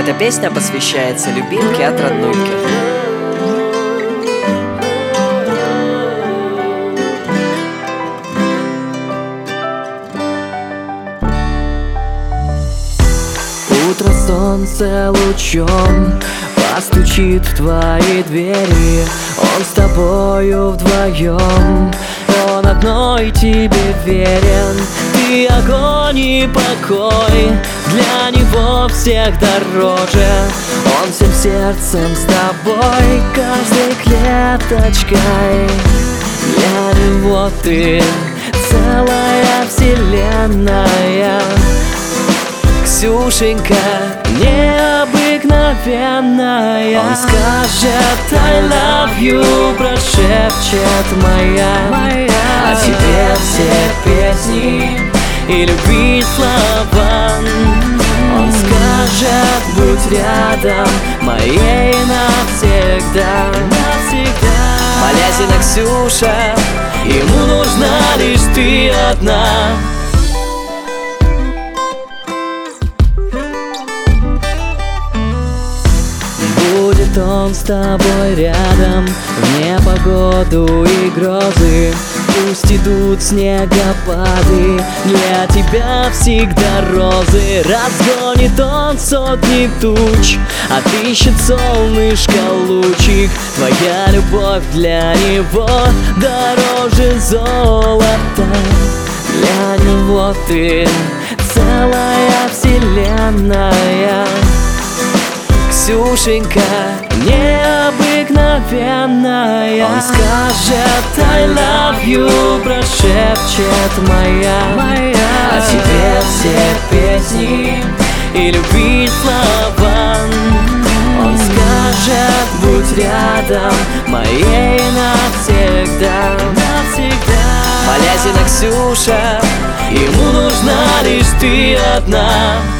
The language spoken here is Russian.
Эта песня посвящается любимке от роднульки. Утро солнце лучом постучит в твои двери. Он с тобою вдвоем, он одной тебе верен. Ты огонь и покой, для него всех дороже. Он всем сердцем с тобой, каждой клеточкой. Для него ты целая вселенная. Ксюшенька необыкновенная. Он скажет I love you, прошепчет моя. О тебе все песни и любви слова. Он скажет будь рядом моей навсегда. Малязина Ксюша, ему нужна лишь ты одна. Будет он с тобой рядом в непогоду и грозы. Пусть идут снегопады, для тебя всегда розы. Разгонит он сотни туч, отыщет солнышко лучик. Твоя любовь для него дороже золота. Для него ты целая вселенная. Ксюшенька необыкновенная. Он скажет I love you, прошепчет моя. О тебе все песни и любви слова. Он скажет будь рядом моей навсегда. Малязина Ксюша, ему нужна лишь ты одна.